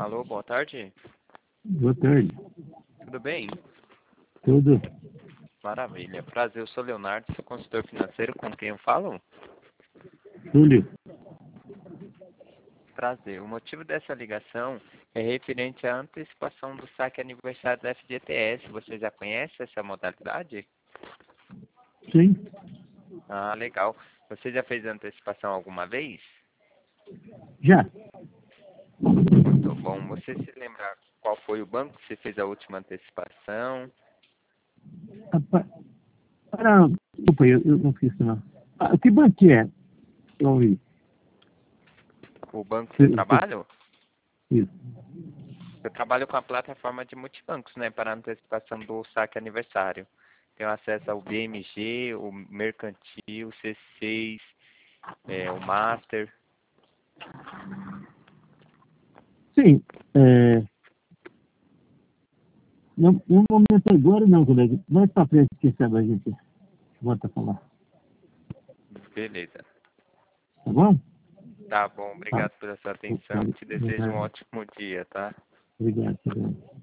Alô, boa tarde. Boa tarde. Tudo bem? Tudo? Maravilha. Prazer, eu sou Leonardo, sou consultor financeiro. Com quem eu falo? Túlio? Prazer. O motivo dessa ligação é referente à antecipação do saque aniversário da FGTS. Você já conhece essa modalidade? Sim. Ah, legal. Você já fez antecipação alguma vez? Já. Muito bom. Você se lembra qual foi o banco que você fez a última antecipação? Rapaz, desculpa, eu não fiz isso não. Que banco que é? Eu ouvi. O banco que você trabalha? Isso. Eu trabalho com a plataforma de multibancos, né, para antecipação do saque aniversário. Tenho acesso ao BMG, o Mercantil, o C6, o Master. Sim. No momento agora não, colega. Mais pra frente, quem sabe a gente volta a falar. Beleza. Tá bom? Tá bom, Tá. obrigado pela sua atenção. Te desejo um ótimo dia, tá? Obrigado.